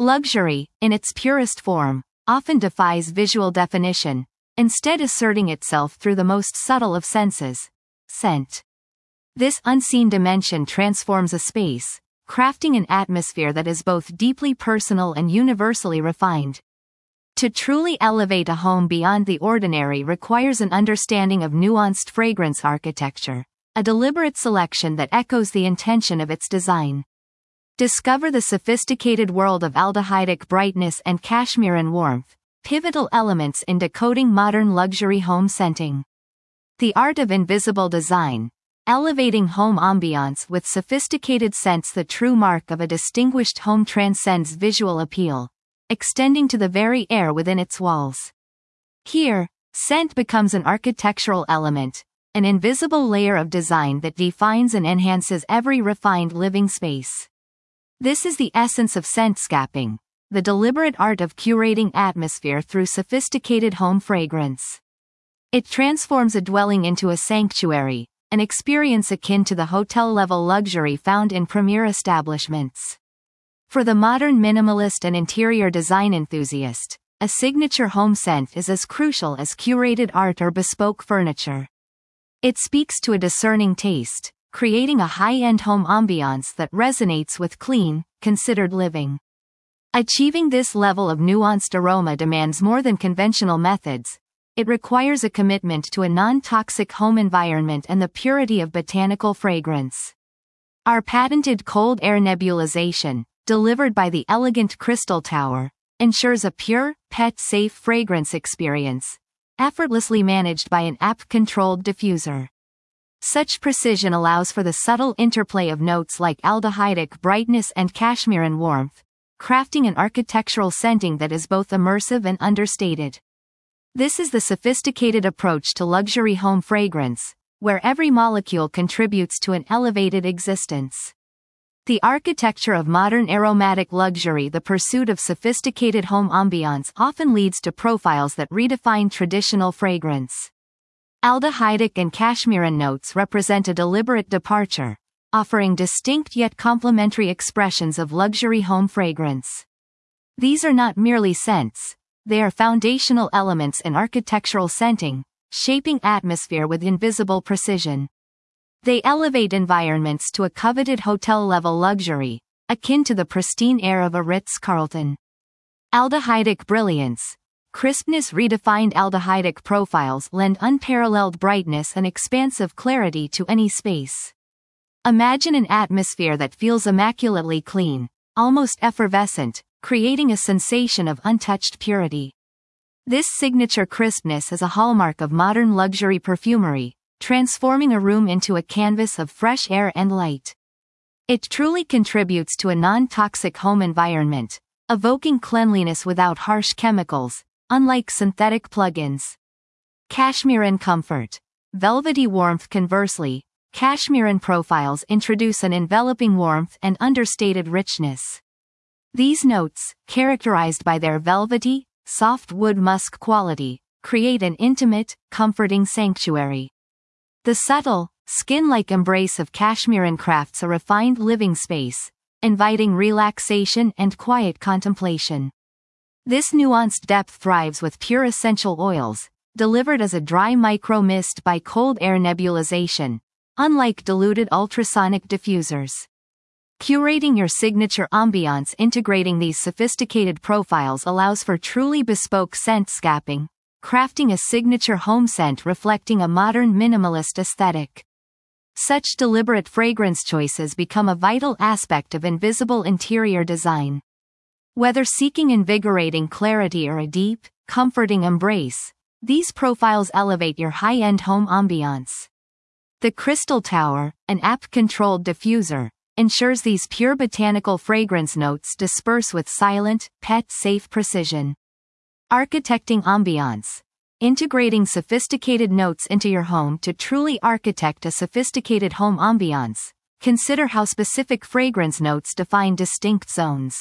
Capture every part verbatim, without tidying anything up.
Luxury, in its purest form, often defies visual definition, instead asserting itself through the most subtle of senses: scent. This unseen dimension transforms a space, crafting an atmosphere that is both deeply personal and universally refined. To truly elevate a home beyond the ordinary requires an understanding of nuanced fragrance architecture, a deliberate selection that echoes the intention of its design. Discover the sophisticated world of aldehydic brightness and cashmeran warmth, pivotal elements in decoding modern luxury home scenting. The art of invisible design, elevating home ambiance with sophisticated scents. The true mark of a distinguished home transcends visual appeal, extending to the very air within its walls. Here, scent becomes an architectural element, an invisible layer of design that defines and enhances every refined living space. This is the essence of scentscaping, the deliberate art of curating atmosphere through sophisticated home fragrance. It transforms a dwelling into a sanctuary, an experience akin to the hotel-level luxury found in premier establishments. For the modern minimalist and interior design enthusiast, a signature home scent is as crucial as curated art or bespoke furniture. It speaks to a discerning taste, creating a high-end home ambiance that resonates with clean, considered living. Achieving this level of nuanced aroma demands more than conventional methods. It requires a commitment to a non-toxic home environment and the purity of botanical fragrance. Our patented cold air nebulization, delivered by the elegant Crystal Tower, ensures a pure, pet-safe fragrance experience, effortlessly managed by an app-controlled diffuser. Such precision allows for the subtle interplay of notes like aldehydic brightness and cashmeran warmth, crafting an architectural scenting that is both immersive and understated. This is the sophisticated approach to luxury home fragrance, where every molecule contributes to an elevated existence. The architecture of modern aromatic luxury. The pursuit of sophisticated home ambiance often leads to profiles that redefine traditional fragrance. Aldehydic and cashmeran notes represent a deliberate departure, offering distinct yet complementary expressions of luxury home fragrance. These are not merely scents, they are foundational elements in architectural scenting, shaping atmosphere with invisible precision. They elevate environments to a coveted hotel-level luxury, akin to the pristine air of a Ritz-Carlton. Aldehydic brilliance, crispness. Redefined aldehydic profiles lend unparalleled brightness and expansive clarity to any space. Imagine an atmosphere that feels immaculately clean, almost effervescent, creating a sensation of untouched purity. This signature crispness is a hallmark of modern luxury perfumery, transforming a room into a canvas of fresh air and light. It truly contributes to a non-toxic home environment, evoking cleanliness without harsh chemicals, unlike synthetic plugins. Cashmeran comfort, velvety warmth. Conversely, cashmeran profiles introduce an enveloping warmth and understated richness. These notes, characterized by their velvety, soft wood musk quality, create an intimate, comforting sanctuary. The subtle, skin-like embrace of cashmeran crafts a refined living space, inviting relaxation and quiet contemplation. This nuanced depth thrives with pure essential oils, delivered as a dry micro-mist by cold air nebulization, unlike diluted ultrasonic diffusers. Curating your signature ambiance. Integrating these sophisticated profiles allows for truly bespoke scentscaping, crafting a signature home scent reflecting a modern minimalist aesthetic. Such deliberate fragrance choices become a vital aspect of invisible interior design. Whether seeking invigorating clarity or a deep, comforting embrace, these profiles elevate your high-end home ambiance. The Crystal Tower, an app-controlled diffuser, ensures these pure botanical fragrance notes disperse with silent, pet-safe precision. Architecting ambiance. Integrating sophisticated notes into your home. To truly architect a sophisticated home ambiance, consider how specific fragrance notes define distinct zones.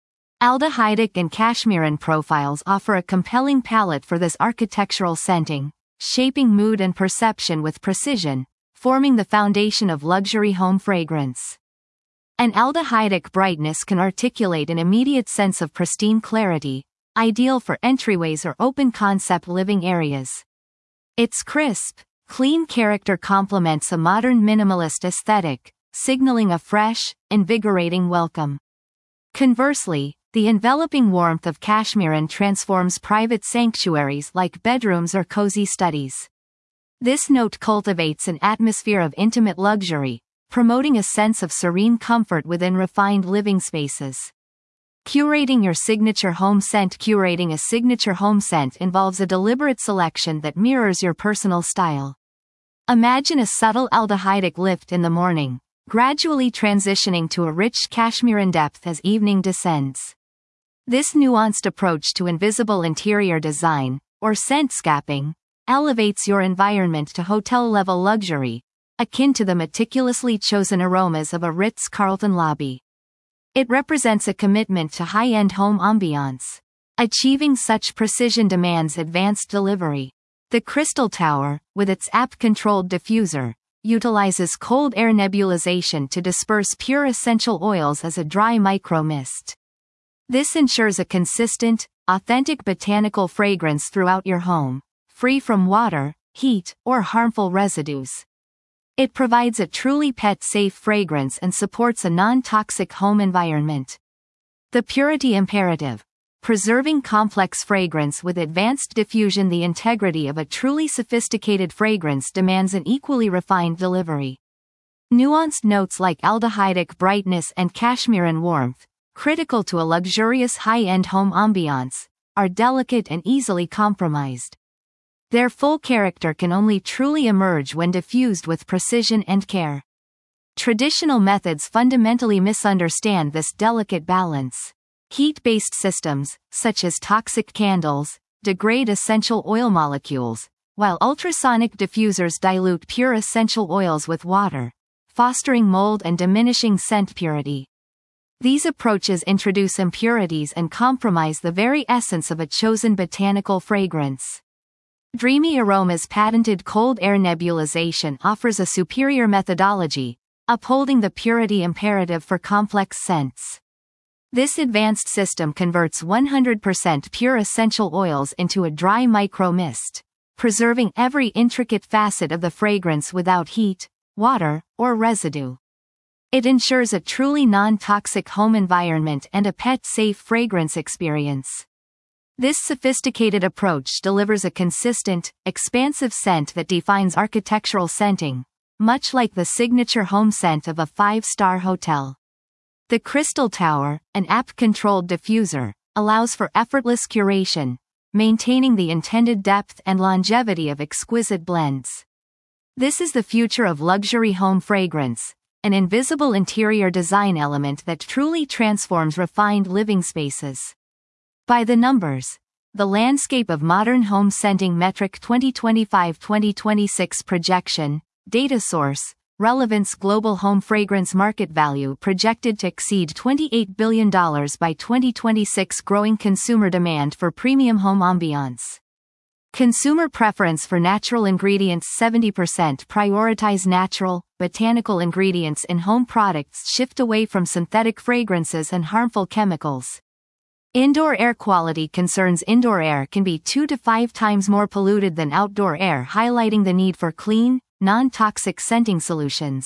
Aldehydic and cashmeran profiles offer a compelling palette for this architectural scenting, shaping mood and perception with precision, forming the foundation of luxury home fragrance. An aldehydic brightness can articulate an immediate sense of pristine clarity, ideal for entryways or open-concept living areas. Its crisp, clean character complements a modern minimalist aesthetic, signaling a fresh, invigorating welcome. Conversely, the enveloping warmth of Cashmeran transforms private sanctuaries like bedrooms or cozy studies. This note cultivates an atmosphere of intimate luxury, promoting a sense of serene comfort within refined living spaces. Curating your signature home scent. Curating a signature home scent involves a deliberate selection that mirrors your personal style. Imagine a subtle aldehydic lift in the morning, gradually transitioning to a rich Cashmeran depth as evening descends. This nuanced approach to invisible interior design, or scentscaping, elevates your environment to hotel-level luxury, akin to the meticulously chosen aromas of a Ritz-Carlton lobby. It represents a commitment to high-end home ambiance. Achieving such precision demands advanced delivery. The Crystal Tower, with its app-controlled diffuser, utilizes cold air nebulization to disperse pure essential oils as a dry micro-mist. This ensures a consistent, authentic botanical fragrance throughout your home, free from water, heat, or harmful residues. It provides a truly pet-safe fragrance and supports a non-toxic home environment. The Purity Imperative. Preserving complex fragrance with advanced diffusion. The integrity of a truly sophisticated fragrance demands an equally refined delivery. Nuanced notes like aldehydic brightness and Cashmeran warmth, critical to a luxurious high-end home ambiance, are delicate and easily compromised. Their full character can only truly emerge when diffused with precision and care. Traditional methods fundamentally misunderstand this delicate balance. Heat-based systems, such as toxic candles, degrade essential oil molecules, while ultrasonic diffusers dilute pure essential oils with water, fostering mold and diminishing scent purity. These approaches introduce impurities and compromise the very essence of a chosen botanical fragrance. Dreamy Aroma's patented cold air nebulization offers a superior methodology, upholding the purity imperative for complex scents. This advanced system converts one hundred percent pure essential oils into a dry micro-mist, preserving every intricate facet of the fragrance without heat, water, or residue. It ensures a truly non-toxic home environment and a pet-safe fragrance experience. This sophisticated approach delivers a consistent, expansive scent that defines architectural scenting, much like the signature home scent of a five-star hotel. The Crystal Tower, an app-controlled diffuser, allows for effortless curation, maintaining the intended depth and longevity of exquisite blends. This is the future of luxury home fragrance, an invisible interior design element that truly transforms refined living spaces. By the numbers. The Landscape of Modern Home Scenting Metric twenty twenty-five to twenty twenty-six Projection, Data Source, Relevance. Global home fragrance market value projected to exceed twenty-eight billion dollars by twenty twenty-six. Growing consumer demand for premium home ambiance. Consumer preference for natural ingredients. seventy percent prioritize natural, botanical ingredients in home products. Shift away from synthetic fragrances and harmful chemicals. Indoor air quality concerns. Indoor air can be two to five times more polluted than outdoor air, highlighting the need for clean, non-toxic scenting solutions.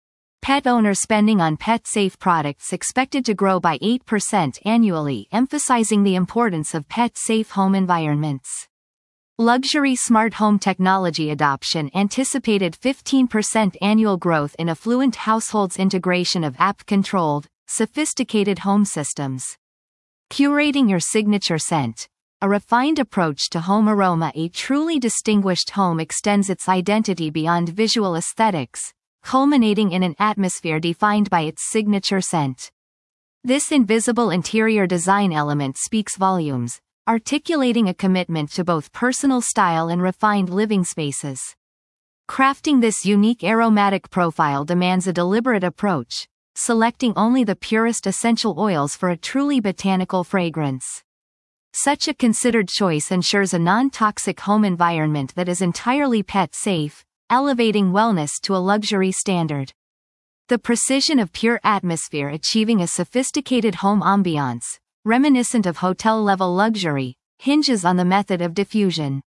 Pet owner spending on pet-safe products expected to grow by eight percent annually, emphasizing the importance of pet-safe home environments. Luxury smart home technology adoption anticipated fifteen percent annual growth in affluent households. Integration of app-controlled, sophisticated home systems. Curating your signature scent. A refined approach to home aroma. A truly distinguished home extends its identity beyond visual aesthetics, culminating in an atmosphere defined by its signature scent. This invisible interior design element speaks volumes, articulating a commitment to both personal style and refined living spaces. Crafting this unique aromatic profile demands a deliberate approach, selecting only the purest essential oils for a truly botanical fragrance. Such a considered choice ensures a non-toxic home environment that is entirely pet-safe, elevating wellness to a luxury standard. The precision of pure atmosphere achieving a sophisticated home ambiance, reminiscent of hotel-level luxury, hinges on the method of diffusion.